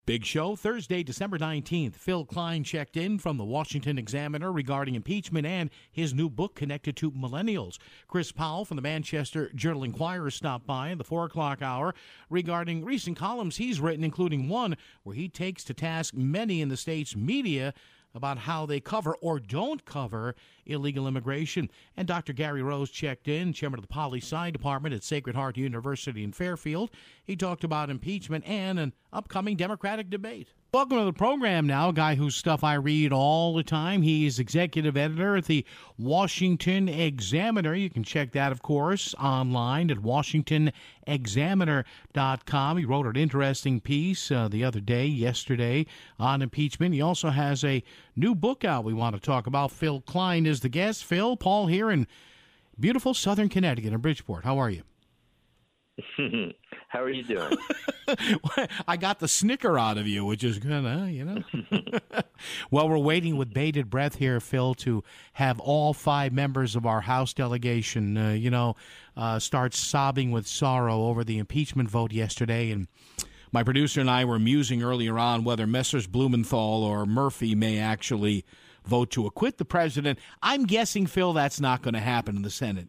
Big show Thursday, December 19th. Phil Klein checked in from the Washington Examiner regarding impeachment and his new book connected to millennials. Chris Powell from the Manchester Journal-Inquirer stopped by in the 4 o'clock hour regarding recent columns he's written, including one where he takes to task many in the state's media about how they cover or don't cover illegal immigration. And Dr. Gary Rose checked in, chairman of the Poli-Sci Department at Sacred Heart University in Fairfield. He talked about impeachment and an upcoming Democratic debate. Welcome to the program now, a guy whose stuff I read all the time. He's executive editor at the Washington Examiner. You can check that, of course, online at WashingtonExaminer.com. He wrote an interesting piece the other day, yesterday, on impeachment. He also has a new book out we want to talk about. Phil Klein is the guest. Phil, Paul here in beautiful southern Connecticut in Bridgeport. How are you? How are you doing? I got the snicker out of you, which is good, Well, we're waiting with bated breath here, Phil, to have all 5 members of our House delegation, start sobbing with sorrow over the impeachment vote yesterday. And my producer and I were musing earlier on whether Messrs. Blumenthal or Murphy may actually vote to acquit the president. I'm guessing, Phil, that's not going to happen in the Senate.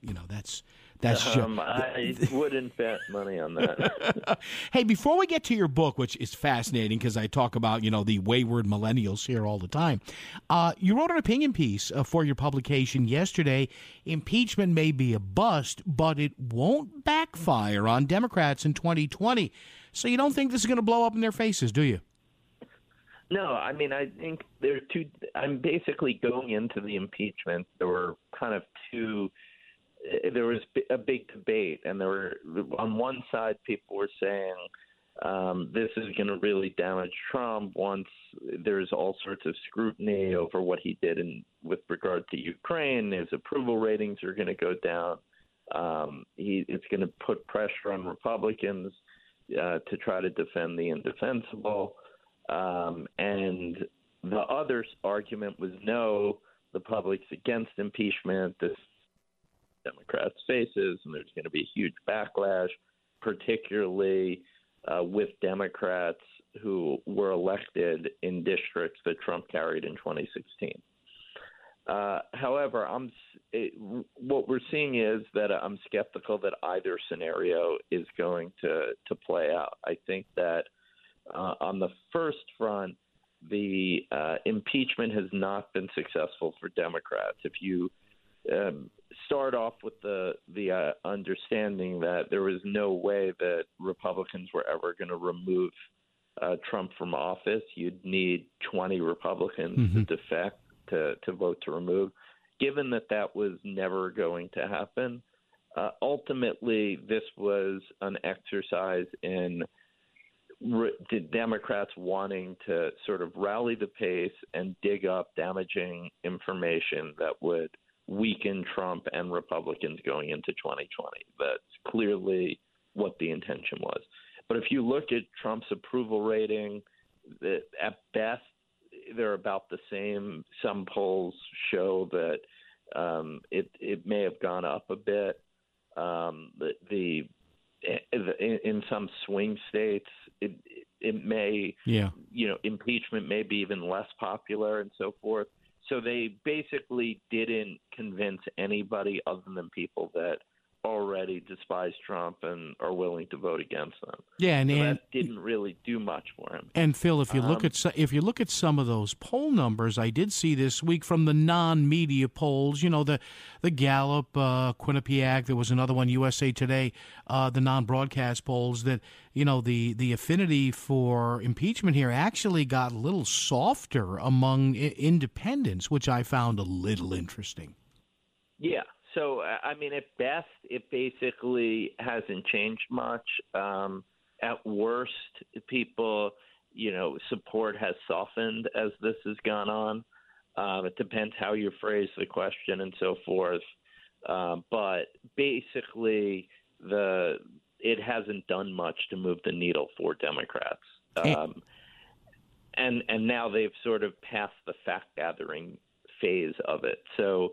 I wouldn't bet money on that. Hey, before we get to your book, which is fascinating because I talk about, the wayward millennials here all the time, you wrote an opinion piece for your publication yesterday. Impeachment may be a bust, but it won't backfire on Democrats in 2020. So you don't think this is going to blow up in their faces, do you? No, I mean, I think there are two. I'm basically going into the impeachment. There were kind of two. There was a big debate, and there were, on one side, people were saying this is going to really damage Trump once there's all sorts of scrutiny over what he did with regard to Ukraine. His approval ratings are going to go down. It's going to put pressure on Republicans to try to defend the indefensible. And the other argument was no, the public's against impeachment. This Democrats' faces, and there's going to be a huge backlash, particularly with Democrats who were elected in districts that Trump carried in 2016. However, what we're seeing is that I'm skeptical that either scenario is going to play out. I think that on the first front, the impeachment has not been successful for Democrats. If you start off with the understanding that there was no way that Republicans were ever going to remove Trump from office, you'd need 20 Republicans to defect to vote to remove. Given that was never going to happen, ultimately this was an exercise in the Democrats wanting to sort of rally the pace and dig up damaging information that would weaken Trump and Republicans going into 2020. That's clearly what the intention was. But if you look at Trump's approval rating, at best, they're about the same. Some polls show that it may have gone up a bit. In some swing states, it may, impeachment may be even less popular and so forth. So they basically didn't convince anybody other than people that already despise Trump and are willing to vote against them. Yeah, and that didn't really do much for him. And Phil, if you look at some of those poll numbers, I did see this week from the non-media polls. The Gallup, Quinnipiac. There was another one, USA Today. The non-broadcast polls that the affinity for impeachment here actually got a little softer among independents, which I found a little interesting. Yeah. So, I mean, at best, it basically hasn't changed much. At worst, people, support has softened as this has gone on. It depends how you phrase the question and so forth. But basically, it hasn't done much to move the needle for Democrats. And now they've sort of passed the fact-gathering phase of it. So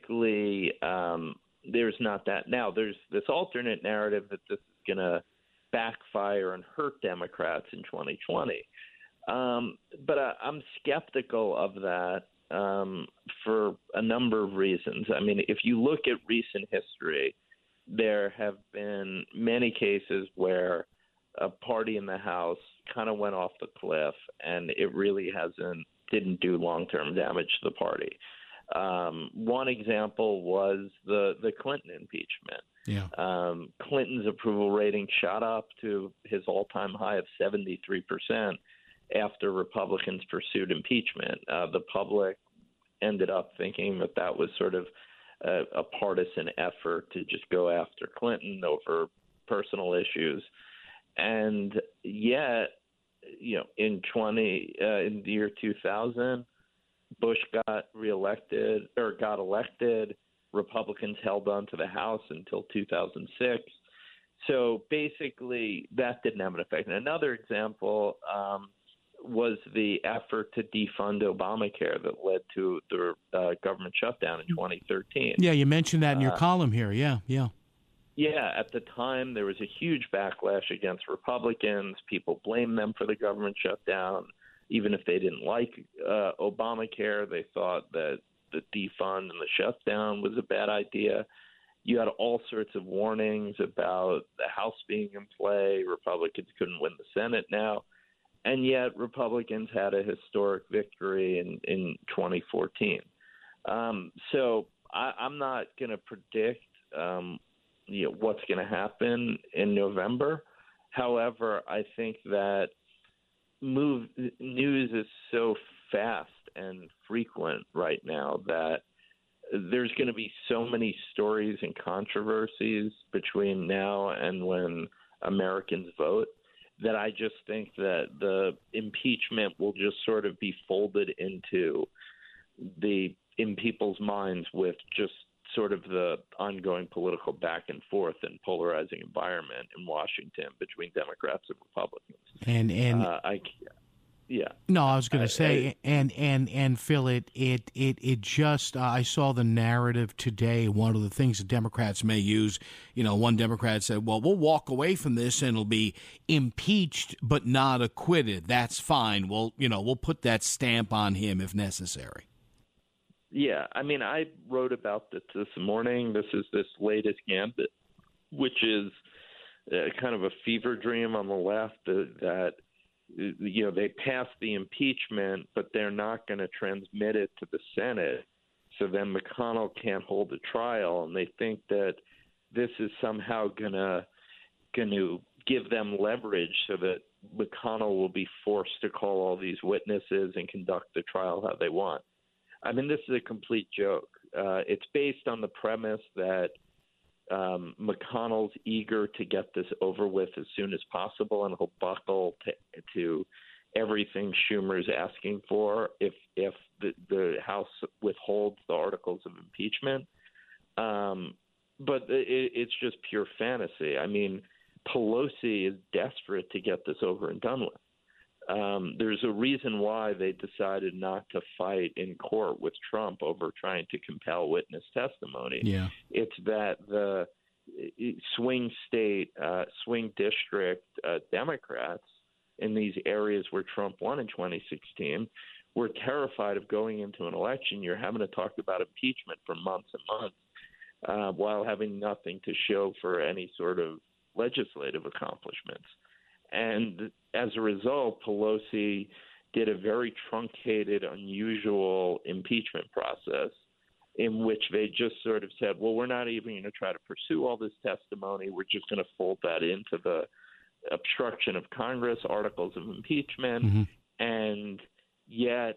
basically, there's not that. Now, there's this alternate narrative that this is going to backfire and hurt Democrats in 2020. But I'm skeptical of that for a number of reasons. I mean, if you look at recent history, there have been many cases where a party in the House kind of went off the cliff, and it really didn't do long-term damage to the party. One example was the Clinton impeachment. Yeah. Clinton's approval rating shot up to his all-time high of 73% after Republicans pursued impeachment. The public ended up thinking that was sort of a partisan effort to just go after Clinton over personal issues. And yet, in the year 2000, Bush got elected. Republicans held on to the House until 2006. So basically, that didn't have an effect. And another example was the effort to defund Obamacare that led to the government shutdown in 2013. Yeah, you mentioned that in your column here. Yeah. Yeah, at the time, there was a huge backlash against Republicans. People blamed them for the government shutdown. Even if they didn't like Obamacare, they thought that the defund and the shutdown was a bad idea. You had all sorts of warnings about the House being in play. Republicans couldn't win the Senate now. And yet Republicans had a historic victory in 2014. So I'm not going to predict what's going to happen in November. However, I think that news is so fast and frequent right now that there's going to be so many stories and controversies between now and when Americans vote that I just think that the impeachment will just sort of be folded into in people's minds with just sort of the ongoing political back and forth and polarizing environment in Washington between Democrats and Republicans. No, I was going to say, and Phil, it just I saw the narrative today. One of the things that Democrats may use, one Democrat said, "Well, we'll walk away from this and it'll be impeached but not acquitted. That's fine. We'll put that stamp on him if necessary." Yeah, I mean, I wrote about this morning. This is this latest gambit, which is kind of a fever dream on the left that. They passed the impeachment, but they're not going to transmit it to the Senate. So then McConnell can't hold a trial, and they think that this is somehow going to give them leverage so that McConnell will be forced to call all these witnesses and conduct the trial how they want. I mean, this is a complete joke. It's based on the premise that McConnell's eager to get this over with as soon as possible, and he'll buckle to everything Schumer's asking for if the House withholds the articles of impeachment. But it's just pure fantasy. I mean, Pelosi is desperate to get this over and done with. There's a reason why they decided not to fight in court with Trump over trying to compel witness testimony. Yeah. It's that the swing district Democrats in these areas where Trump won in 2016 were terrified of going into an election year having to talk about impeachment for months and months while having nothing to show for any sort of legislative accomplishments. And as a result, Pelosi did a very truncated, unusual impeachment process in which they just sort of said, well, we're not even going to try to pursue all this testimony. We're just going to fold that into the obstruction of Congress, articles of impeachment. Mm-hmm. And yet,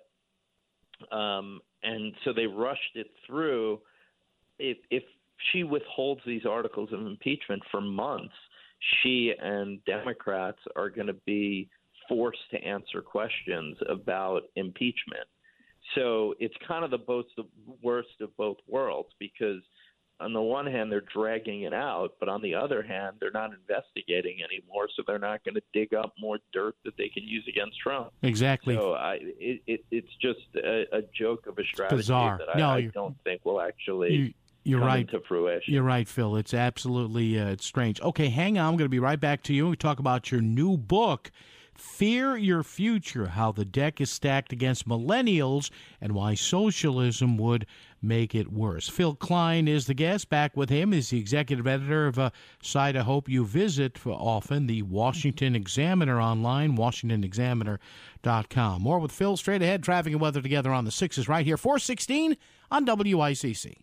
and so they rushed it through. If she withholds these articles of impeachment for months, she and Democrats are going to be forced to answer questions about impeachment. So it's kind of the worst of both worlds, because on the one hand, they're dragging it out, but on the other hand, they're not investigating anymore, so they're not going to dig up more dirt that they can use against Trump. Exactly. So it's just a joke of a strategy bizarre. that I don't think will actually You're coming right. to fruition. You're right, Phil. It's absolutely it's strange. Okay, hang on. I'm going to be right back to you. We talk about your new book, Fear Your Future, How the Deck is Stacked Against Millennials and Why Socialism Would Make It Worse. Phil Klein is the guest. Back with him is the executive editor of a site I hope you visit for often, the Washington Examiner online, WashingtonExaminer.com. More with Phil straight ahead. Traffic and weather together on the 6s right here, 416 on WICC.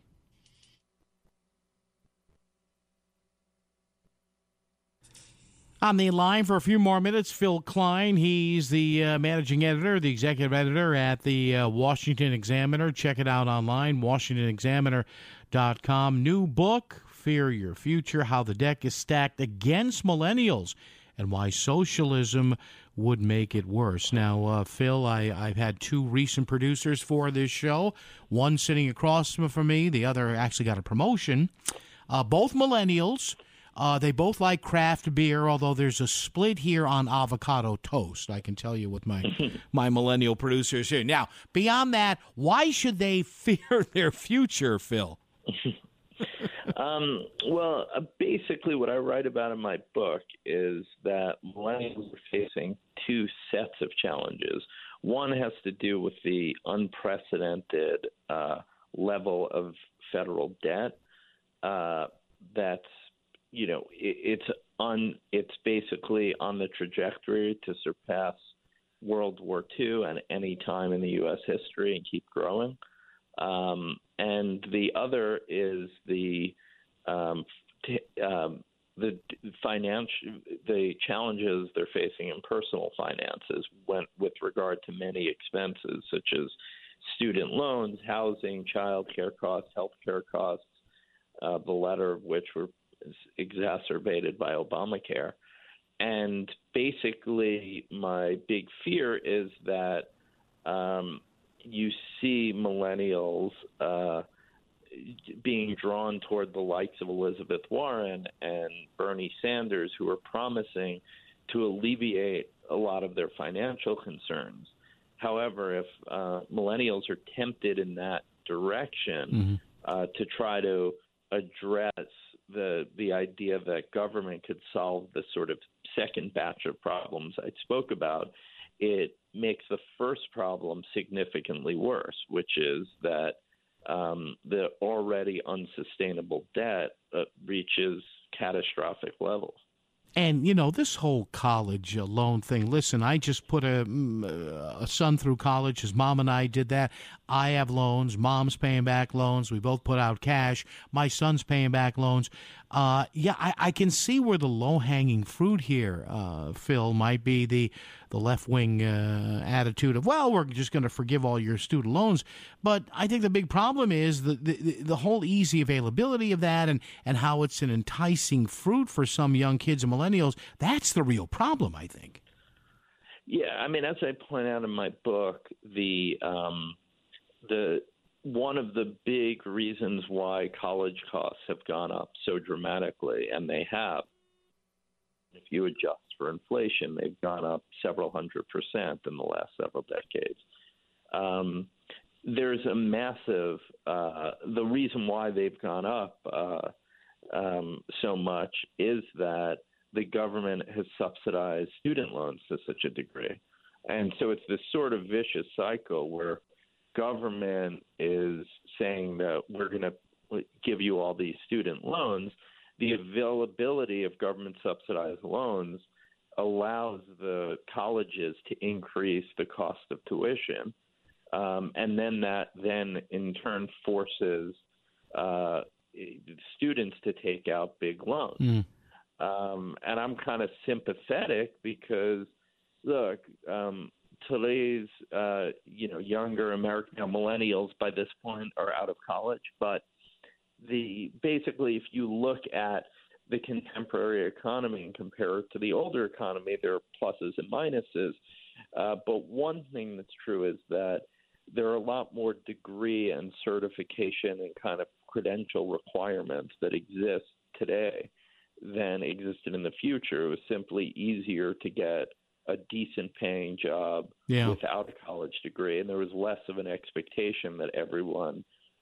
On the line for a few more minutes, Phil Klein. He's the managing editor, the executive editor at the Washington Examiner. Check it out online, WashingtonExaminer.com. New book, Fear Your Future, How the Deck is Stacked Against Millennials and Why Socialism Would Make It Worse. Now, Phil, I've had two recent producers for this show, one sitting across from me, the other actually got a promotion. Both millennials. They both like craft beer, although there's a split here on avocado toast. I can tell you with my millennial producers here. Now, beyond that, why should they fear their future, Phil? Well, basically what I write about in my book is that millennials are facing two sets of challenges. One has to do with the unprecedented level of federal debt that's it's basically on the trajectory to surpass World War II and any time in the U.S. history and keep growing. And the other is the challenges they're facing in personal finances with regard to many expenses such as student loans, housing, child care costs, health care costs, the latter of which were exacerbated by Obamacare. And basically, my big fear is that you see millennials being drawn toward the likes of Elizabeth Warren and Bernie Sanders, who are promising to alleviate a lot of their financial concerns. However, if millennials are tempted in that direction to try to address the idea that government could solve the sort of second batch of problems I spoke about, it makes the first problem significantly worse, which is that the already unsustainable debt reaches catastrophic levels. And, this whole college loan thing, listen, I just put a son through college. His mom and I did that. I have loans. Mom's paying back loans. We both put out cash. My son's paying back loans. I can see where the low-hanging fruit here, Phil, might be the left-wing attitude of, well, we're just going to forgive all your student loans. But I think the big problem is the whole easy availability of that and how it's an enticing fruit for some young kids and millennials. That's the real problem, I think. Yeah, I mean, as I point out in my book, the one of the big reasons why college costs have gone up so dramatically, and they have, if you adjust for inflation, they've gone up several 100% in the last several decades. There's a massive the reason why they've gone up so much is that the government has subsidized student loans to such a degree. And so it's this sort of vicious cycle where government is saying that we're going to give you all these student loans. The availability of government subsidized loans allows the colleges to increase the cost of tuition. And then that in turn forces students to take out big loans. And I'm kind of sympathetic because, look, today's younger American millennials by this point are out of college, but basically if you look at the contemporary economy and compare it to the older economy, there are pluses and minuses. But one thing that's true is that there are a lot more degree and certification and kind of credential requirements that exist today than existed in the future. It was simply easier to get a decent paying job without a college degree, and there was less of an expectation that everyone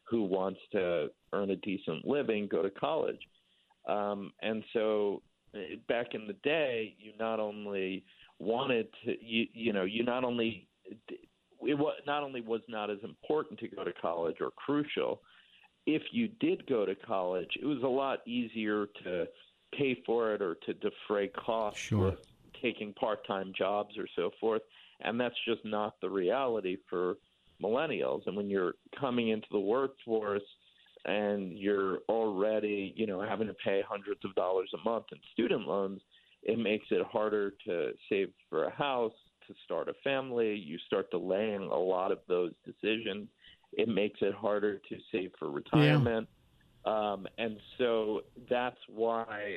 who wants to earn a decent living go to college. And so back in the day, you not only wanted to, you not only was not as important to go to college or crucial. If you did go to college, it was a lot easier to pay for it or to defray costs with taking part-time jobs or so forth. And that's just not the reality for millennials. And when you're coming into the workforce and you're already, having to pay hundreds of dollars a month in student loans, it makes it harder to save for a house, to start a family. You start delaying a lot of those decisions. It makes it harder to save for retirement. Yeah. And so that's why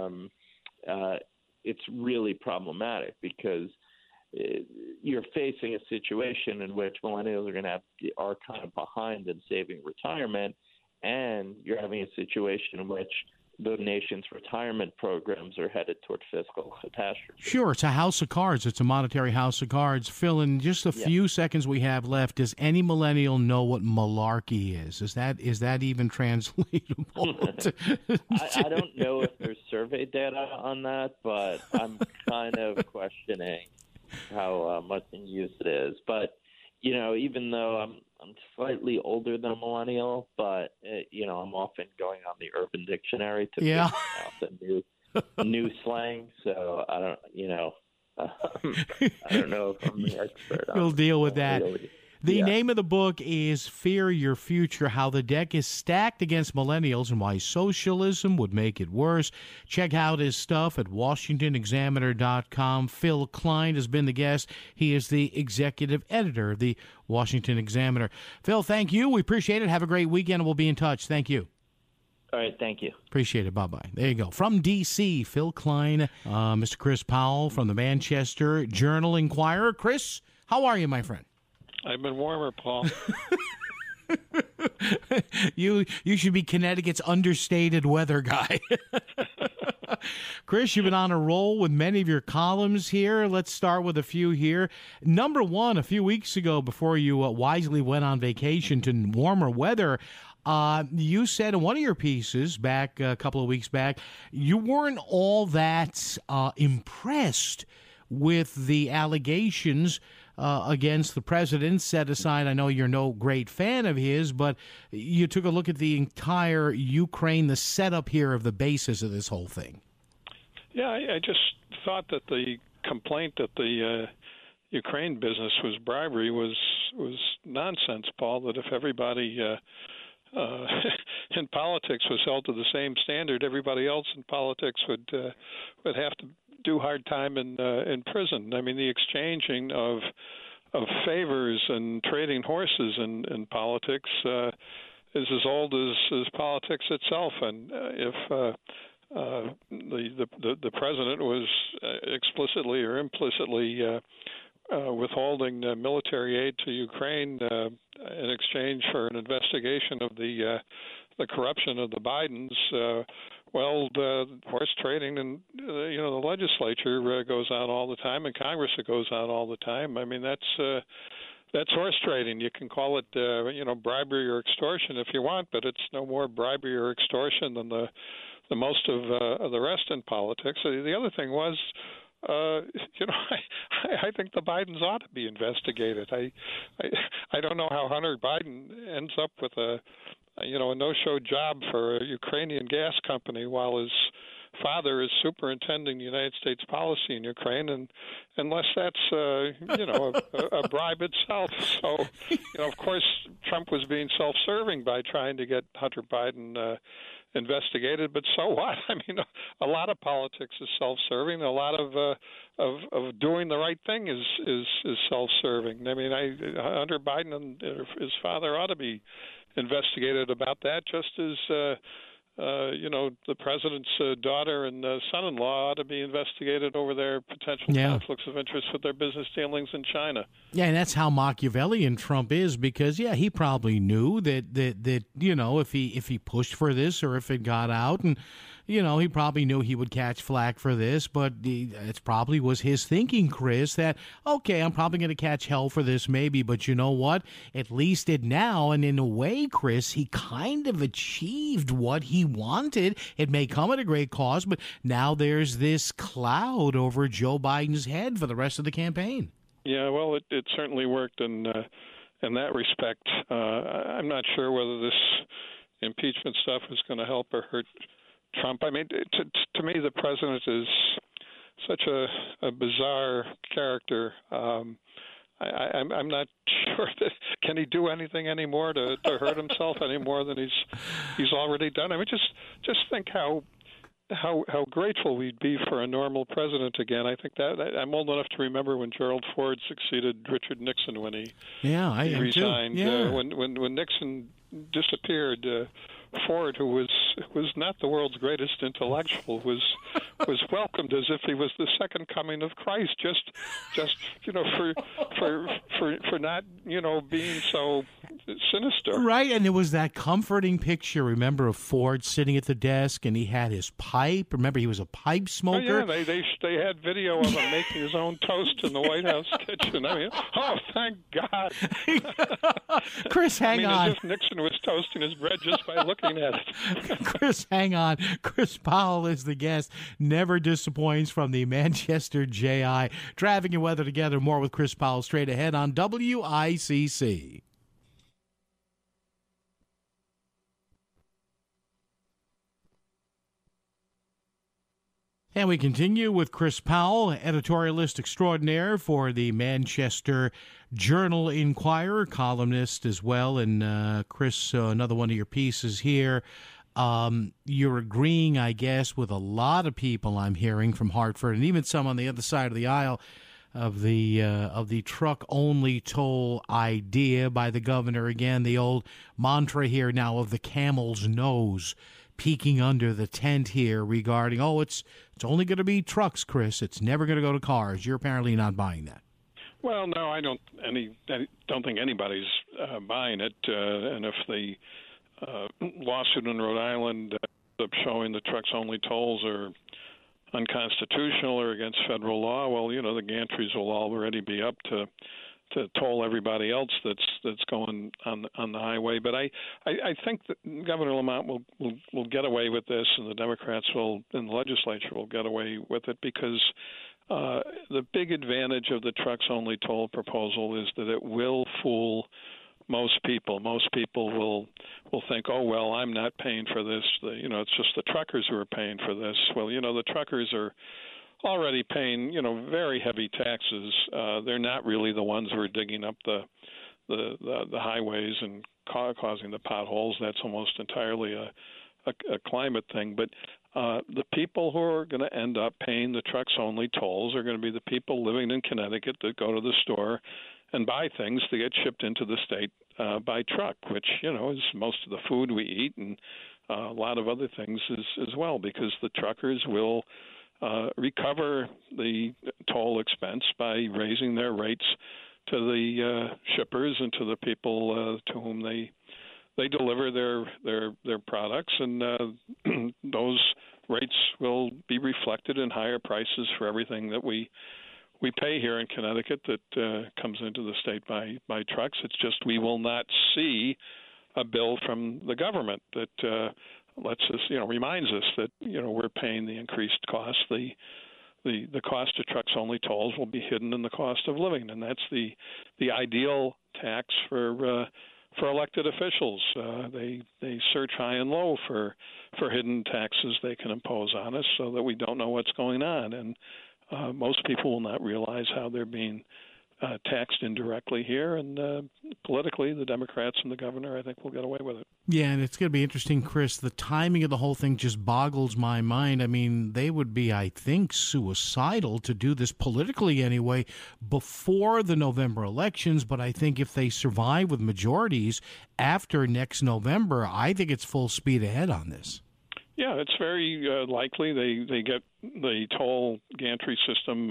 it's really problematic, because you're facing a situation in which millennials are kind of behind in saving retirement, and you're having a situation in which the nation's retirement programs are headed toward fiscal catastrophe. Sure, it's a house of cards. It's a monetary house of cards. Phil, in just a few seconds we have left, does any millennial know what malarkey is? Is that even translatable? I don't know if there's survey data on that, but I'm kind of questioning how much in use it is. But, even though I'm slightly older than a millennial, but, I'm often going on the Urban Dictionary to figure out the new slang. So I don't, I don't know if I'm the expert. We'll deal with that. The name of the book is Fear Your Future, How the Deck is Stacked Against Millennials and Why Socialism Would Make It Worse. Check out his stuff at WashingtonExaminer.com. Phil Klein has been the guest. He is the executive editor of the Washington Examiner. Phil, thank you. We appreciate it. Have a great weekend. We'll be in touch. Thank you. All right, thank you. Appreciate it. Bye-bye. There you go. From D.C., Phil Klein, Mr. Chris Powell from the Manchester Journal-Inquirer. Chris, how are you, my friend? I've been warmer, Paul. You should be Connecticut's understated weather guy. Chris, you've been on a roll with many of your columns here. Let's start with a few here. Number one, a few weeks ago, before you wisely went on vacation to warmer weather, you said in one of your pieces back a couple of weeks back, you weren't all that impressed with the allegations against the president, set aside, I know you're no great fan of his, but you took a look at the entire Ukraine, the setup here of the basis of this whole thing. Yeah, I just thought that the complaint that the Ukraine business was bribery was nonsense, Paul, that if everybody in politics was held to the same standard, everybody else in politics would have to do hard time in prison. I mean, the exchanging of favors and trading horses in politics is as old as politics itself. And if the president was explicitly or implicitly withholding military aid to Ukraine in exchange for an investigation of the corruption of the Bidens, the horse trading and the legislature goes on all the time, and Congress goes on all the time. I mean, that's horse trading. You can call it bribery or extortion if you want, but it's no more bribery or extortion than the most of the rest in politics. The other thing was, I think the Bidens ought to be investigated. I don't know how Hunter Biden ends up with a no-show job for a Ukrainian gas company while his father is superintending the United States policy in Ukraine, and unless that's a bribe itself. So, of course, Trump was being self-serving by trying to get Hunter Biden investigated, but so what? I mean, a lot of politics is self-serving. A lot of doing the right thing is self-serving. I mean, Hunter Biden and his father ought to be investigated about that, just as the president's daughter and son-in-law ought to be investigated over their potential conflicts of interest with their business dealings in China. Yeah, and that's how Machiavellian Trump is, because he probably knew that if he pushed for this or if it got out, and he probably knew he would catch flack for this, but it probably was his thinking, Chris, that, okay, I'm probably going to catch hell for this maybe, but you know what? At least it now, and in a way, Chris, he kind of achieved what he wanted. It may come at a great cost, but now there's this cloud over Joe Biden's head for the rest of the campaign. Yeah, well, it certainly worked in that respect. I'm not sure whether this impeachment stuff is going to help or hurt Trump. I mean, to me, the president is such a bizarre character. I'm not sure that can he do anything anymore to hurt himself any more than he's already done. I mean, just think how grateful we'd be for a normal president again. I think that I'm old enough to remember when Gerald Ford succeeded Richard Nixon when he resigned. Too. Yeah. When Nixon disappeared, Ford, who was not the world's greatest intellectual, was welcomed as if he was the second coming of Christ. Just for not being so sinister. Right, and there was that comforting picture. Remember of Ford sitting at the desk, and he had his pipe. Remember, he was a pipe smoker. Oh, yeah, they had video of him making his own toast in the White House kitchen. I mean, oh, thank God. Chris, hang on. As if Nixon was toasting his bread just by looking at it. Chris, hang on. Chris Powell is the guest. Never disappoints from the Manchester JI. Traffic and weather together. More with Chris Powell straight ahead on WICC. And we continue with Chris Powell, editorialist extraordinaire for the Manchester Journal-Inquirer, columnist as well. And Chris, another one of your pieces here. You're agreeing, I guess, with a lot of people I'm hearing from Hartford, and even some on the other side of the aisle, of the truck-only toll idea by the governor. Again, the old mantra here now of the camel's nose peeking under the tent here regarding, it's only going to be trucks, Chris. It's never going to go to cars. You're apparently not buying that. Well, no, I don't think anybody's buying it. And if the lawsuit in Rhode Island ends up showing the trucks-only tolls are unconstitutional or against federal law, well, the gantries will already be up to toll everybody else that's going on the highway. But I think that Governor Lamont will get away with this, and the Democrats in the legislature will get away with it, because the big advantage of the trucks-only toll proposal is that it will fool most people. Most people will think, oh, well, I'm not paying for this. It's just the truckers who are paying for this. Well, the truckers are already paying, very heavy taxes. They're not really the ones who are digging up the highways and causing the potholes. That's almost entirely a climate thing. But the people who are going to end up paying the trucks-only tolls are going to be the people living in Connecticut that go to the store and buy things that get shipped into the state by truck, which, is most of the food we eat, and a lot of other things as well, because the truckers will recover the toll expense by raising their rates to the shippers and to the people to whom they deliver their products, and those rates will be reflected in higher prices for everything that we pay here in Connecticut that comes into the state by trucks. It's just we will not see a bill from the government that lets us, reminds us that, we're paying the increased cost. The cost of trucks-only tolls will be hidden in the cost of living, and that's the ideal tax for elected officials. They search high and low for hidden taxes they can impose on us so that we don't know what's going on. And most people will not realize how they're being taxed indirectly here, and politically, the Democrats and the governor, I think, will get away with it. Yeah, and it's going to be interesting, Chris. The timing of the whole thing just boggles my mind. I mean, they would be, I think, suicidal to do this politically anyway before the November elections, but I think if they survive with majorities after next November, I think it's full speed ahead on this. Yeah, it's very likely they get the toll gantry system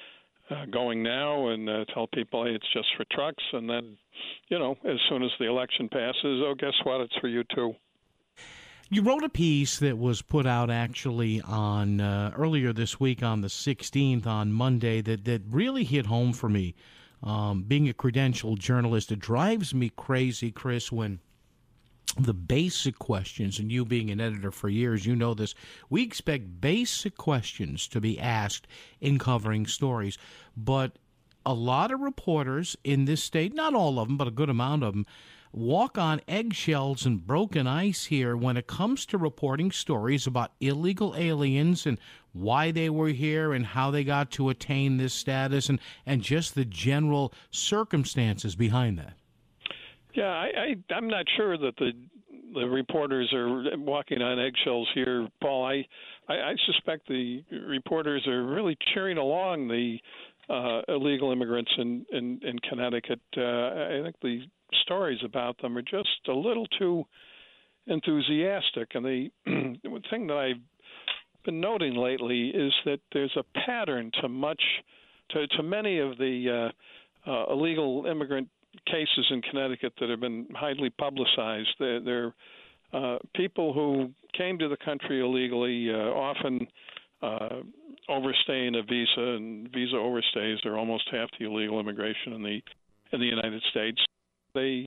going now and tell people, hey, it's just for trucks. And then, as soon as the election passes, oh, guess what? It's for you too. You wrote a piece that was put out actually on earlier this week on the 16th, on Monday, that really hit home for me. Being a credentialed journalist, it drives me crazy, Chris, when the basic questions, and you being an editor for years, you know this, we expect basic questions to be asked in covering stories. But a lot of reporters in this state, not all of them, but a good amount of them, walk on eggshells and broken ice here when it comes to reporting stories about illegal aliens and why they were here and how they got to attain this status and just the general circumstances behind that. Yeah, I'm not sure that the reporters are walking on eggshells here, Paul. I suspect the reporters are really cheering along the illegal immigrants in Connecticut. I think the stories about them are just a little too enthusiastic. And the thing that I've been noting lately is that there's a pattern to many of the illegal immigrant cases in Connecticut that have been highly publicized. They're people who came to the country illegally, often overstaying a visa, and visa overstays are almost half the illegal immigration in the United States. They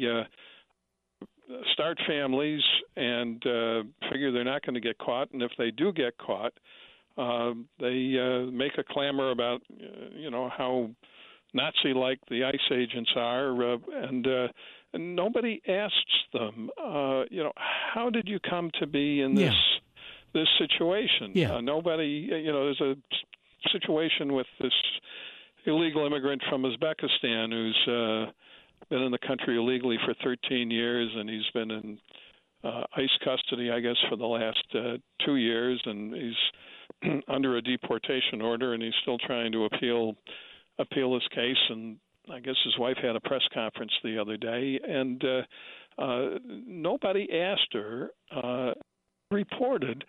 start families and figure they're not going to get caught, and if they do get caught, they make a clamor about how Nazi-like the ICE agents are, and nobody asks them, how did you come to be in this situation? Yeah. Nobody, there's a situation with this illegal immigrant from Uzbekistan who's been in the country illegally for 13 years, and he's been in ICE custody, I guess, for the last 2 years, and he's under a deportation order, and he's still trying to appeal his case. And I guess his wife had a press conference the other day, and nobody asked her, reported,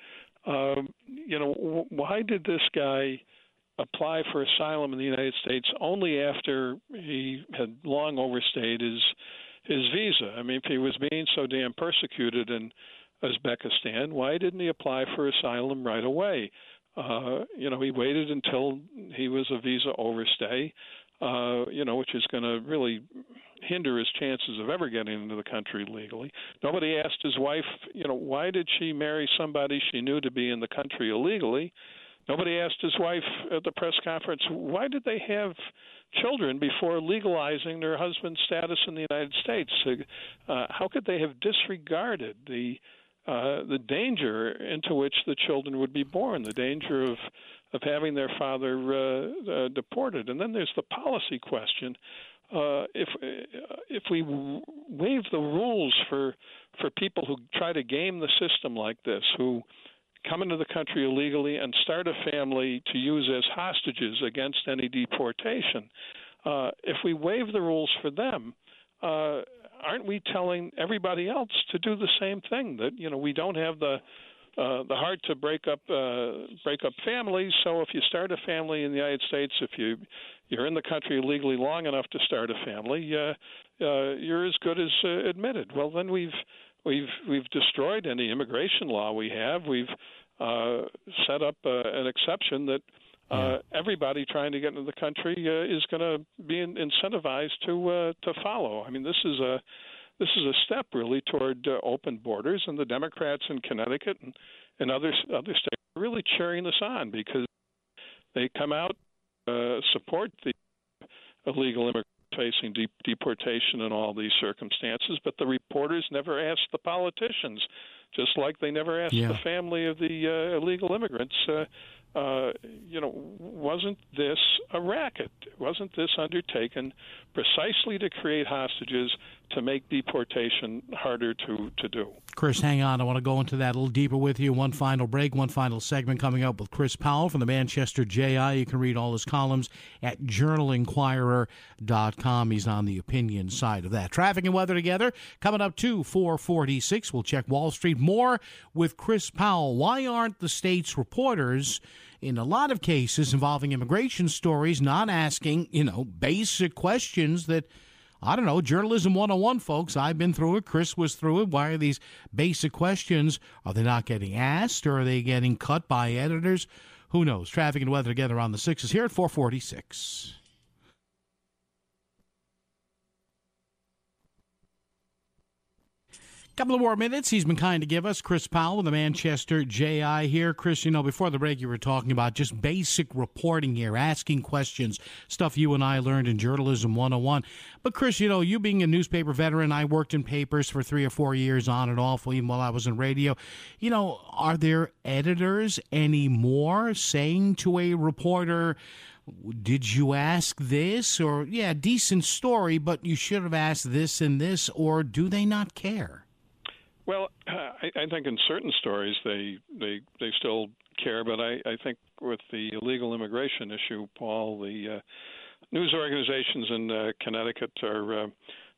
why did this guy apply for asylum in the United States only after he had long overstayed his visa? I mean, if he was being so damn persecuted in Uzbekistan, why didn't he apply for asylum right away? He waited until he was a visa overstay, which is going to really hinder his chances of ever getting into the country legally. Nobody asked his wife, why did she marry somebody she knew to be in the country illegally? Nobody asked his wife at the press conference, why did they have children before legalizing their husband's status in the United States? How could they have disregarded the danger into which the children would be born, the danger of having their father deported? And then there's the policy question. If we waive the rules for people who try to game the system like this, who come into the country illegally and start a family to use as hostages against any deportation, if we waive the rules for them, aren't we telling everybody else to do the same thing? That we don't have the heart to break up families. So if you start a family in the United States, if you're in the country illegally long enough to start a family, you're as good as admitted. Well, then we've destroyed any immigration law we have. We've set up an exception that everybody trying to get into the country is going to be incentivized to follow. I mean, this is a step really toward open borders, and the Democrats in Connecticut and other states are really cheering this on because they come out support the illegal immigrants facing deportation in all these circumstances, but the reporters never asked the politicians, just like they never asked the family of the illegal immigrants, wasn't this a racket? Wasn't this undertaken precisely to create hostages to make deportation harder to do? Chris, hang on. I want to go into that a little deeper with you. One final break, one final segment coming up with Chris Powell from the Manchester JI. You can read all his columns at journalinquirer.com. He's on the opinion side of that. Traffic and weather together. Coming up to 4:46. We'll check Wall Street. More with Chris Powell. Why aren't the state's reporters, in a lot of cases involving immigration stories, not asking, basic questions that I don't know, Journalism 101, folks. I've been through it. Chris was through it. Why are these basic questions? Are they not getting asked, or are they getting cut by editors? Who knows? Traffic and weather together on the 6s here at 446. Couple of more minutes. He's been kind to give us. Chris Powell with the Manchester JI here. Chris, before the break, you were talking about just basic reporting here, asking questions, stuff you and I learned in Journalism 101. But, Chris, you being a newspaper veteran, I worked in papers for 3 or 4 years on and off, even while I was in radio. Are there editors anymore saying to a reporter, did you ask this? Or, yeah, decent story, but you should have asked this and this, or do they not care? Well, I think in certain stories they still care, but I think with the illegal immigration issue, Paul, the news organizations in Connecticut are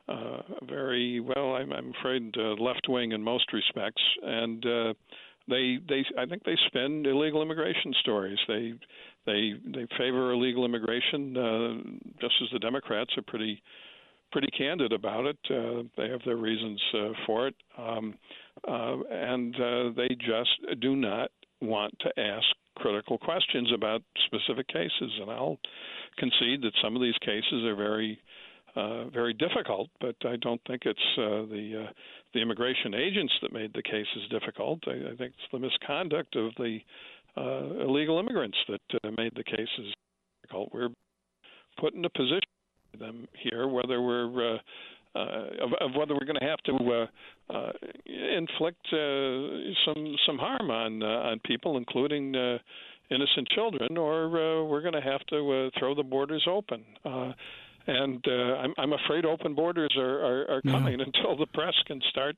very well, I'm afraid, left-wing in most respects, and I think they spin illegal immigration stories. They favor illegal immigration, just as the Democrats are pretty candid about it. They have their reasons for it, and they just do not want to ask critical questions about specific cases. And I'll concede that some of these cases are very, very difficult, but I don't think it's the immigration agents that made the cases difficult. I think it's the misconduct of the illegal immigrants that made the cases difficult. We're put in a position them here, whether we're whether we're going to have to inflict some harm on people, including innocent children, or we're going to have to throw the borders open. And I'm afraid open borders are coming until the press can start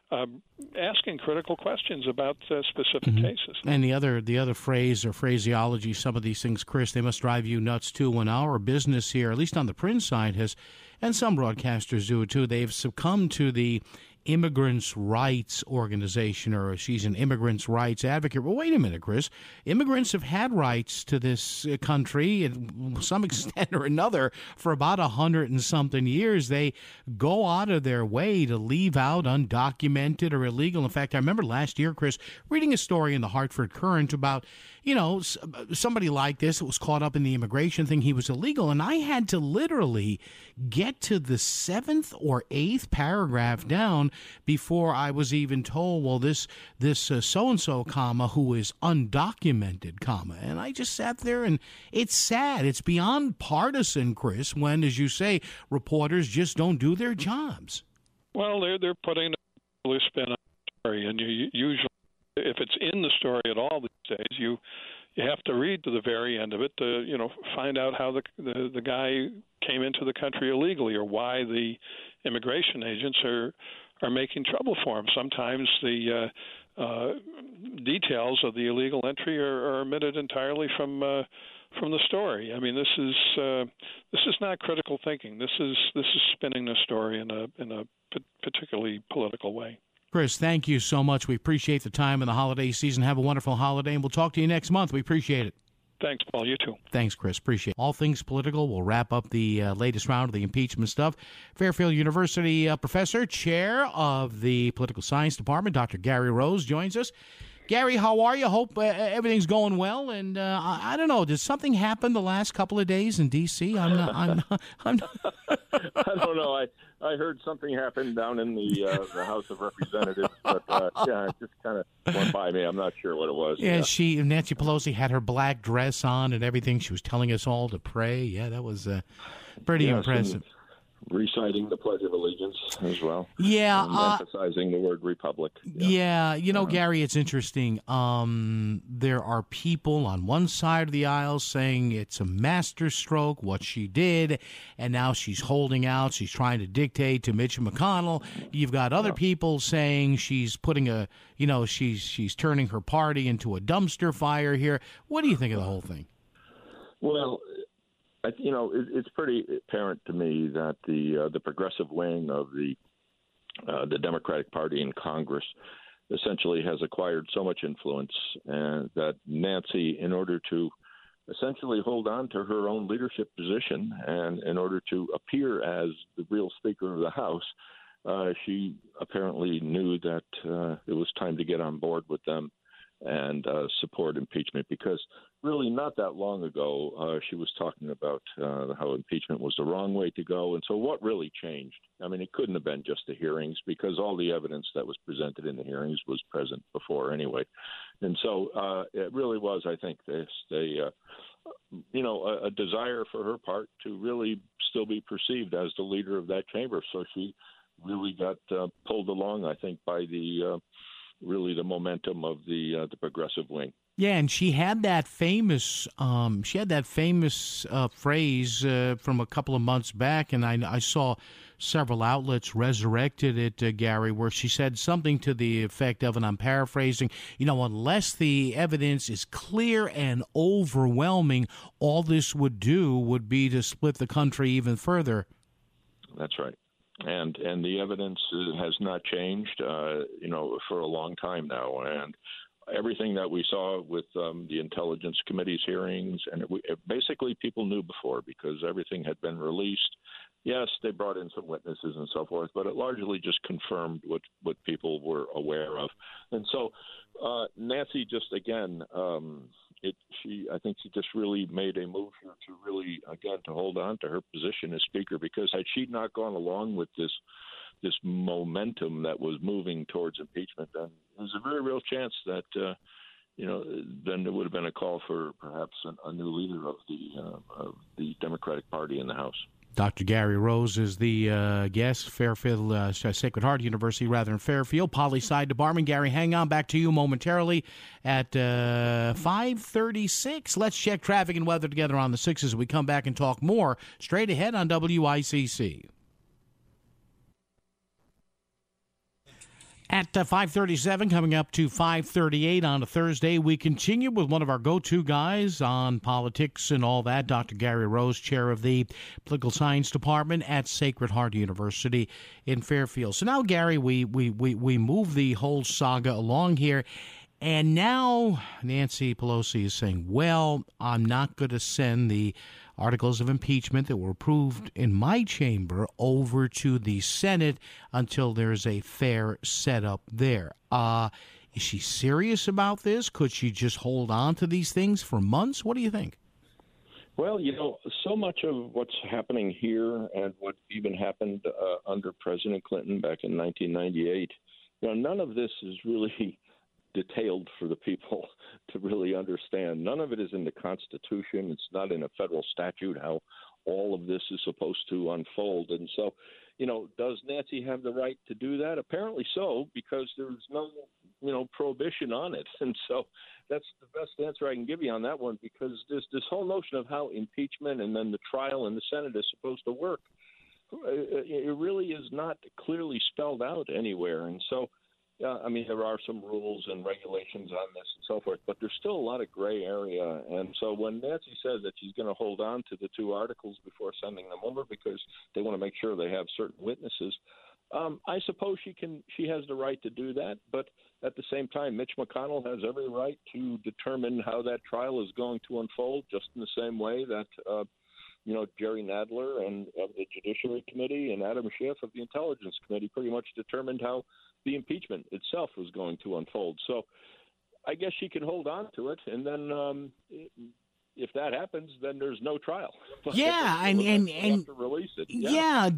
asking critical questions about specific cases. And the other phrase or phraseology, some of these things, Chris, they must drive you nuts too. When our business here, at least on the print side, has, and some broadcasters do it too, they've succumbed to the immigrants' rights organization, or she's an immigrants' rights advocate. Well, wait a minute, Chris. Immigrants have had rights to this country, to some extent or another, for about 100 and something years. They go out of their way to leave out undocumented or illegal. In fact, I remember last year, Chris, reading a story in the Hartford Courant about, somebody like this that was caught up in the immigration thing. He was illegal, and I had to literally get to the 7th or 8th paragraph down before I was even told, well, this so-and-so, comma, who is undocumented, comma. And I just sat there, and it's sad. It's beyond partisan, Chris, when, as you say, reporters just don't do their jobs. Well, they're putting a spin on the story, and you usually, if it's in the story at all these days, you have to read to the very end of it to find out how the guy came into the country illegally, or why the immigration agents are making trouble for him. Sometimes the details of the illegal entry are omitted entirely from the story. I mean, this is not critical thinking. This is spinning the story in a particularly political way. Chris, thank you so much. We appreciate the time in the holiday season. Have a wonderful holiday, and we'll talk to you next month. We appreciate it. Thanks, Paul. You too. Thanks, Chris. Appreciate it. All things political. We'll wrap up the latest round of the impeachment stuff. Fairfield University professor, chair of the political science department, Dr. Gary Rose, joins us. Gary, how are you? Hope everything's going well. And I don't know, did something happen the last couple of days in D.C.? I'm not. I don't know. I heard something happened down in the House of Representatives, but it just kind of went by me. I'm not sure what it was. Yeah, Nancy Pelosi had her black dress on and everything. She was telling us all to pray. Yeah, that was pretty impressive. Reciting the Pledge of Allegiance as well. Yeah. And emphasizing the word republic. Yeah. Gary, it's interesting. There are people on one side of the aisle saying it's a masterstroke, what she did, and now she's holding out. She's trying to dictate to Mitch McConnell. You've got other people saying she's putting she's turning her party into a dumpster fire here. What do you think of the whole thing? Well, it's pretty apparent to me that the progressive wing of the Democratic Party in Congress essentially has acquired so much influence, and that Nancy, in order to essentially hold on to her own leadership position, and in order to appear as the real Speaker of the House, she apparently knew that it was time to get on board with them and support impeachment, because really not that long ago she was talking about how impeachment was the wrong way to go. And so what really changed? I mean, it couldn't have been just the hearings, because all the evidence that was presented in the hearings was present before anyway. And so it really was, I think, a desire for her part to really still be perceived as the leader of that chamber. So she really got pulled along, I think, by the momentum of the progressive wing. Yeah, and she had that famous phrase from a couple of months back, and I saw several outlets resurrected it, Gary, where she said something to the effect of, and I'm paraphrasing, unless the evidence is clear and overwhelming, all this would do would be to split the country even further. That's right. And the evidence has not changed, for a long time now. And everything that we saw with the Intelligence Committee's hearings, and basically people knew before, because everything had been released. Yes, they brought in some witnesses and so forth, but it largely just confirmed what people were aware of. And so Nancy just, again, I think she just really made a move here to really, again, to hold on to her position as Speaker, because had she not gone along with this momentum that was moving towards impeachment, then there's a very real chance that, then there would have been a call for perhaps a new leader of the Democratic Party in the House. Dr. Gary Rose is the guest, Fairfield Sacred Heart University, rather in Fairfield, Poli-Sci Department. Gary, hang on, back to you momentarily at 5:36. Let's check traffic and weather together on the 6 as we come back and talk more straight ahead on WICC. At 5:37, coming up to 5:38 on a Thursday, we continue with one of our go-to guys on politics and all that, Dr. Gary Rose, chair of the Political Science Department at Sacred Heart University in Fairfield. So now, Gary, we move the whole saga along here, and now Nancy Pelosi is saying, well, I'm not going to send the articles of impeachment that were approved in my chamber over to the Senate until there's a fair setup there. Is she serious about this? Could she just hold on to these things for months? What do you think? Well, so much of what's happening here and what even happened under President Clinton back in 1998, none of this is really detailed for the people to really understand. None of it is in the Constitution. It's not in a federal statute how all of this is supposed to unfold. And so, does Nancy have the right to do that? Apparently so, because there's no, prohibition on it. And so that's the best answer I can give you on that one, because there's this whole notion of how impeachment and then the trial in the Senate is supposed to work. It really is not clearly spelled out anywhere. And so, there are some rules and regulations on this and so forth, but there's still a lot of gray area. And so when Nancy says that she's going to hold on to the two articles before sending them over because they want to make sure they have certain witnesses, I suppose she has the right to do that. But at the same time, Mitch McConnell has every right to determine how that trial is going to unfold, just in the same way that Jerry Nadler and of the Judiciary Committee and Adam Schiff of the Intelligence Committee pretty much determined how the impeachment itself was going to unfold. So I guess she can hold on to it, and then if that happens, then there's no trial. Yeah, and have to release it. Yeah.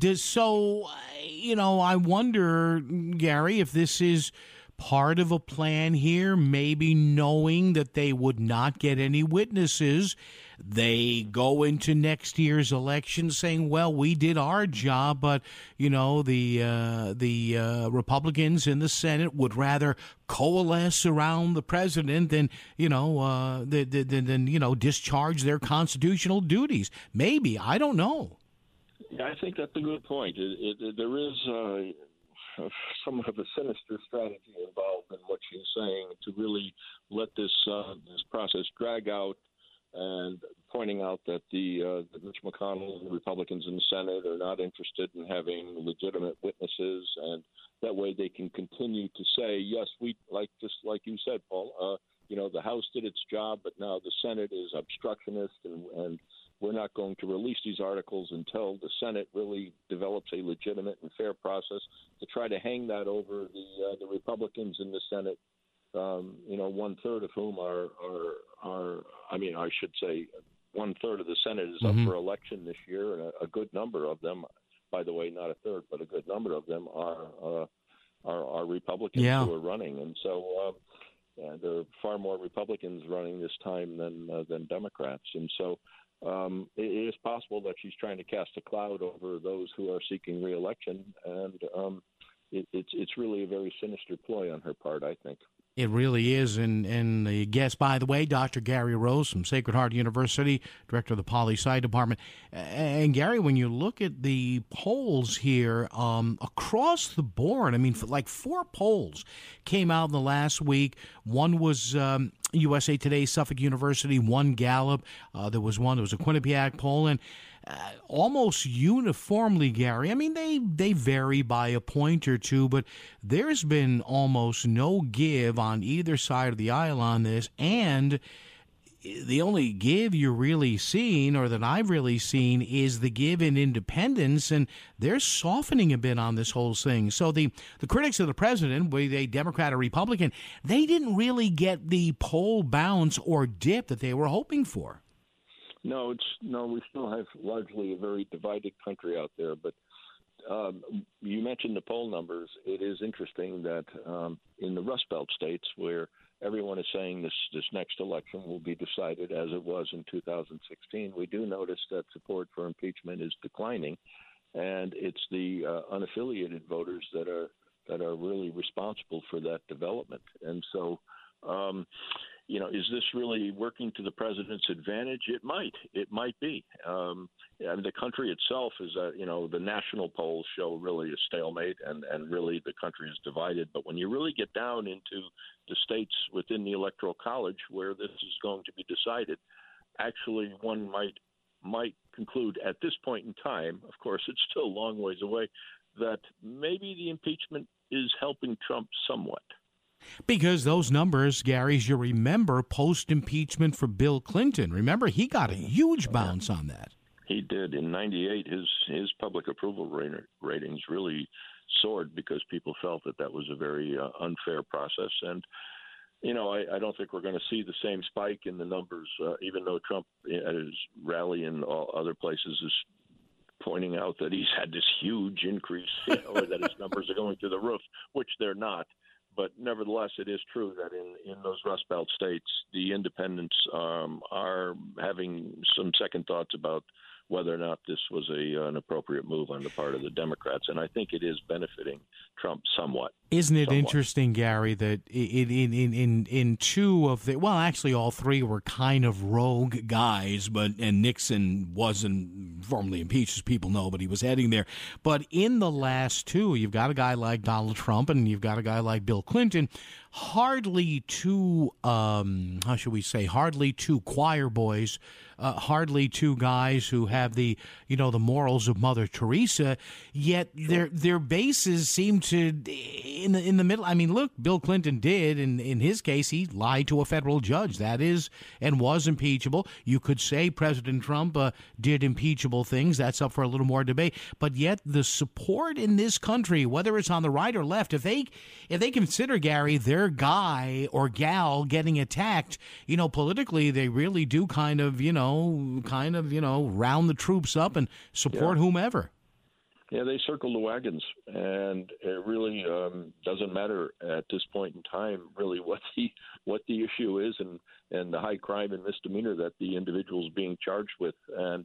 I wonder, Gary, if this is part of a plan here, maybe knowing that they would not get any witnesses. They go into next year's election saying, well, we did our job, but, the Republicans in the Senate would rather coalesce around the president than discharge their constitutional duties. Maybe. I don't know. Yeah, I think that's a good point. There is somewhat of a sinister strategy involved in what she's saying to really let this process drag out, and pointing out that that Mitch McConnell and the Republicans in the Senate are not interested in having legitimate witnesses, and that way they can continue to say, yes, we just like you said, Paul, the House did its job, but now the Senate is obstructionist, and we're not going to release these articles until the Senate really develops a legitimate and fair process to try to hang that over the Republicans in the Senate. 1/3 of whom I should say 1/3 of the Senate is up for election this year, and a good number of them, by the way, not a third, but a good number of them are Republicans who are running, and so there are far more Republicans running this time than Democrats, and so it is possible that she's trying to cast a cloud over those who are seeking re-election, and it's really a very sinister ploy on her part, I think. It really is, and the guest, by the way, Dr. Gary Rose from Sacred Heart University, director of the Poli-Sci Department. And Gary, when you look at the polls here across the board, I mean, like 4 polls came out in the last week. One was USA Today, Suffolk University, one Gallup. There was a Quinnipiac poll, and almost uniformly, Gary, I mean, they vary by a point or two, but there's been almost no give on either side of the aisle on this, and the only give you're really seeing, or that I've really seen, is the give in independents, and they're softening a bit on this whole thing. So the critics of the president, whether they Democrat or Republican, they didn't really get the poll bounce or dip that they were hoping for. No, we still have largely a very divided country out there. But you mentioned the poll numbers. It is interesting that in the Rust Belt states, where everyone is saying this next election will be decided as it was in 2016, we do notice that support for impeachment is declining, and it's the unaffiliated voters that are really responsible for that development. And so, is this really working to the president's advantage? It might be. The country itself is, the national polls show really a stalemate, and really the country is divided. But when you really get down into the states within the Electoral College where this is going to be decided, actually one might conclude at this point in time, of course it's still a long ways away, that maybe the impeachment is helping Trump somewhat. Because those numbers, Gary, as you remember, post-impeachment for Bill Clinton, remember, he got a huge bounce on that. He did. In 98, his public approval ratings really soared because people felt that was a very unfair process. And, I don't think we're going to see the same spike in the numbers, even though Trump at his rally and all other places is pointing out that he's had this huge increase, or that his numbers are going through the roof, which they're not. But nevertheless, it is true that in those Rust Belt states, the independents are having some second thoughts about whether or not this was an appropriate move on the part of the Democrats. And I think it is benefiting Trump somewhat. Isn't it interesting, Gary, that in two of the, well, actually all three were kind of rogue guys, and Nixon wasn't formally impeached, as people know, but he was heading there. But in the last two, you've got a guy like Donald Trump and you've got a guy like Bill Clinton, hardly two, hardly two choir boys, hardly two guys who have the morals of Mother Teresa, yet their bases seem to in the middle. I mean, look, Bill Clinton did, in his case, he lied to a federal judge. That is and was impeachable. You could say President Trump did impeachable things. That's up for a little more debate. But yet the support in this country, whether it's on the right or left, if they consider, Gary, their guy or gal getting attacked, politically, they really do kind of round the troops up and support whomever. Yeah, they circle the wagons, and it really doesn't matter at this point in time, really, what the issue is and the high crime and misdemeanor that the individual is being charged with. And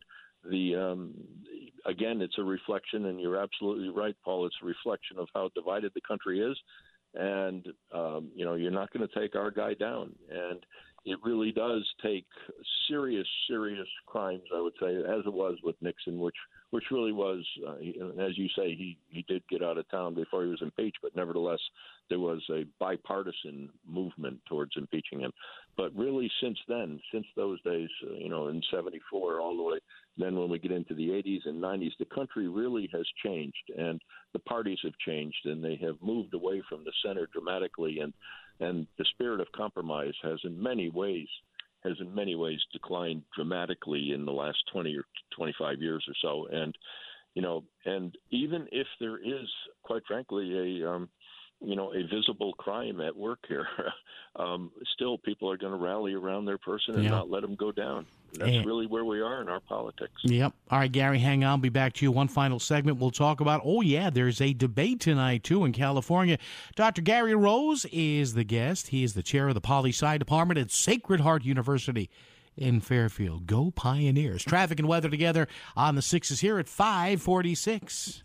again, it's a reflection, and you're absolutely right, Paul. It's a reflection of how divided the country is, and you're not going to take our guy down. And it really does take serious crimes, I would say, as it was with Nixon, which really was, as you say, he did get out of town before he was impeached, but nevertheless, there was a bipartisan movement towards impeaching him. But really, since then, since those days, in 74 all the way, then when we get into the 80s and 90s, the country really has changed, and the parties have changed, and they have moved away from the center dramatically. And and the spirit of compromise has in many ways declined dramatically in the last 20 or 25 years or so. And and even if there is, quite frankly, a visible crime at work here, still people are going to rally around their person and not let them go down. That's really where we are in our politics. Yep. All right, Gary, hang on. I'll be back to you. One final segment. We'll talk about, there's a debate tonight, too, in California. Dr. Gary Rose is the guest. He is the chair of the Poli-Sci Department at Sacred Heart University in Fairfield. Go Pioneers. Traffic and weather together on the 6s here at 5:46.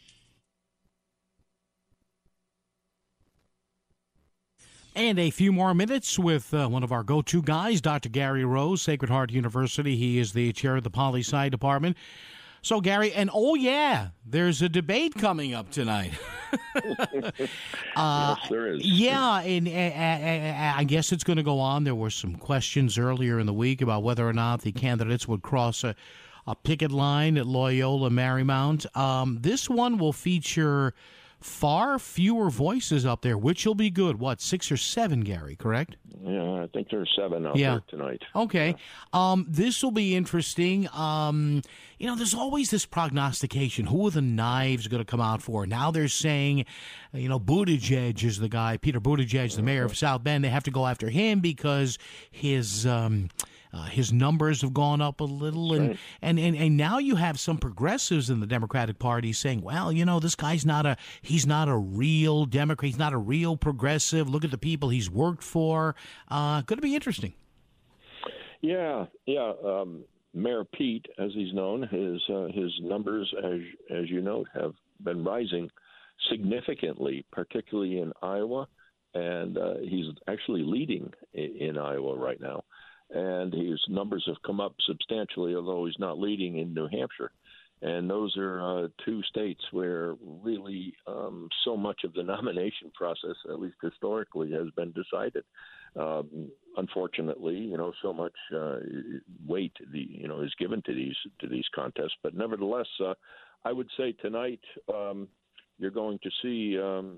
And a few more minutes with one of our go-to guys, Dr. Gary Rose, Sacred Heart University. He is the chair of the Poli-Sci Department. So, Gary, and there's a debate coming up tonight. Yes, there is. Yeah, and I guess it's going to go on. There were some questions earlier in the week about whether or not the candidates would cross a picket line at Loyola Marymount. This one will feature far fewer voices up there, which will be good. What, 6 or 7, Gary, correct? Yeah, I think there's 7 out there tonight. Okay. This will be interesting. There's always this prognostication. Who are the knives going to come out for? Now they're saying, Buttigieg is the guy, Peter Buttigieg, the mayor of South Bend. They have to go after him because his numbers have gone up a little, and now you have some progressives in the Democratic Party saying, well, this guy's he's not a real Democrat, he's not a real progressive. Look at the people he's worked for. Going to be interesting. Yeah. Mayor Pete, as he's known, his numbers, as you note, have been rising significantly, particularly in Iowa, and he's actually leading in Iowa right now. And his numbers have come up substantially, although he's not leading in New Hampshire. And those are 2 states where really so much of the nomination process, at least historically, has been decided. Unfortunately, so much weight is given to these contests. But nevertheless, I would say tonight you're going to see,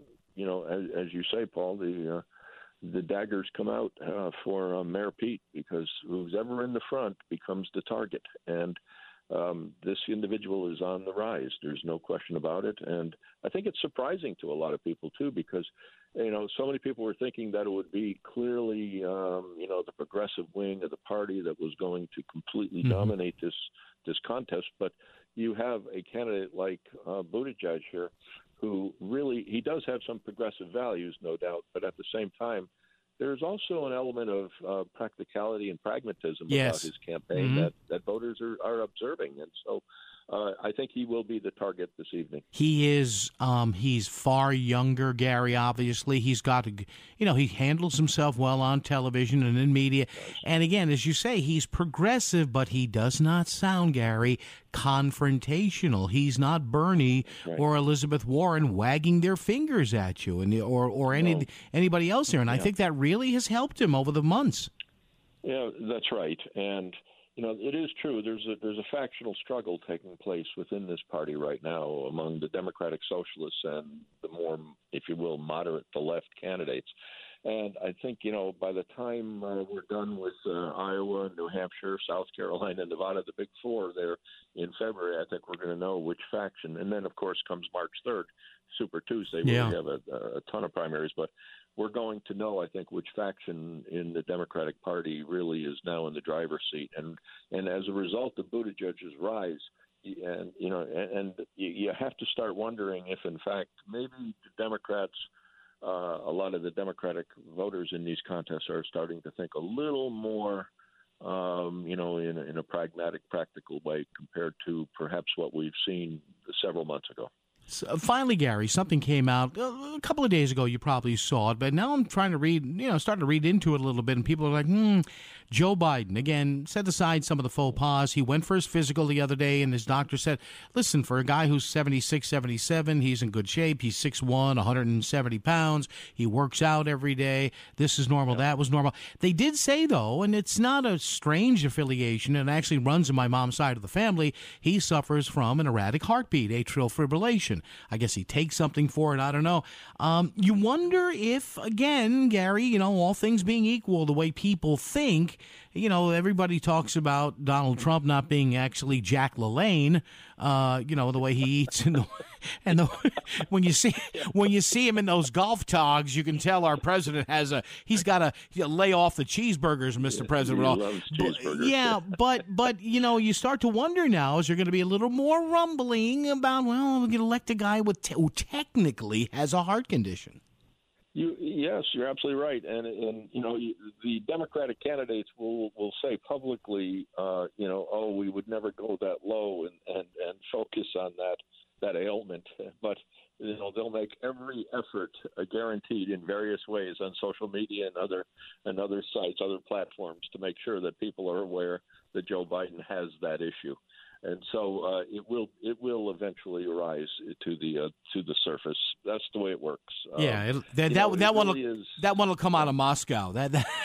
as you say, Paul, the daggers come out for Mayor Pete, because who's ever in the front becomes the target. And this individual is on the rise. There's no question about it. And I think it's surprising to a lot of people, too, because, so many people were thinking that it would be clearly, the progressive wing of the party that was going to completely dominate this contest. But you have a candidate like Buttigieg here, who really, he does have some progressive values, no doubt, but at the same time, there's also an element of practicality and pragmatism about his campaign that voters are observing. And so I think he will be the target this evening. He is. He's far younger, Gary, obviously. He's got to, he handles himself well on television and in media. And again, as you say, he's progressive, but he does not sound, Gary, confrontational. He's not Bernie or Elizabeth Warren wagging their fingers at you or anybody else here. And I think that really has helped him over the months. Yeah, that's right. And it is true. There's a factional struggle taking place within this party right now among the Democratic Socialists and the more, if you will, moderate to left candidates. And I think, by the time we're done with Iowa, New Hampshire, South Carolina, Nevada, the big 4 there in February, I think we're going to know which faction. And then, of course, comes March 3rd, Super Tuesday, where we have a ton of primaries. But we're going to know, I think, which faction in the Democratic Party really is now in the driver's seat. And as a result of Buttigieg's rise, and you have to start wondering if, in fact, maybe the Democrats, a lot of the Democratic voters in these contests are starting to think a little more, in a pragmatic, practical way compared to perhaps what we've seen several months ago. So finally, Gary, something came out a couple of days ago. You probably saw it, but now I'm trying to read, starting to read into it a little bit, and people are like, Joe Biden, again, set aside some of the faux pas. He went for his physical the other day, and his doctor said, listen, for a guy who's 76, 77, he's in good shape. He's 6'1", 170 pounds. He works out every day. This is normal. That was normal. They did say, though, and it's not a strange affiliation, and actually runs in my mom's side of the family, he suffers from an erratic heartbeat, atrial fibrillation. and I guess he takes something for it. I don't know. You wonder if, again, Gary, all things being equal, the way people think, everybody talks about Donald Trump not being actually Jack LaLanne, the way he eats when you see him in those golf togs, you can tell our president he's got to lay off the cheeseburgers, Mr. President. He loves cheeseburgers. Yeah, but you start to wonder now, is there going to be a little more rumbling about, well, we're going to elect a guy who technically has a heart condition? Yes, you're absolutely right, and the Democratic candidates will say publicly, we would never go that low and focus on that ailment, but they'll make every effort, guaranteed in various ways on social media and other sites, other platforms, to make sure that people are aware that Joe Biden has that issue. And so it will eventually rise to the surface. That's the way it works. Yeah, that one will come out of Moscow.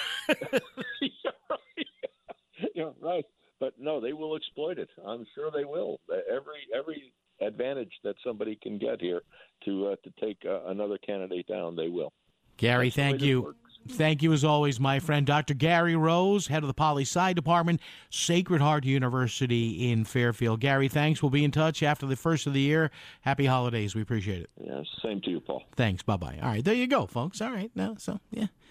Yeah, right. But no, they will exploit it. I'm sure they will. Every advantage that somebody can get here to take another candidate down, they will. Gary, thank you. Thank you as always, my friend. Dr. Gary Rose, head of the Poli-Sci Department, Sacred Heart University in Fairfield. Gary, thanks. We'll be in touch after the first of the year. Happy holidays. We appreciate it. Yeah, same to you, Paul. Thanks. Bye-bye. All right, there you go, folks. All right. Now, yeah.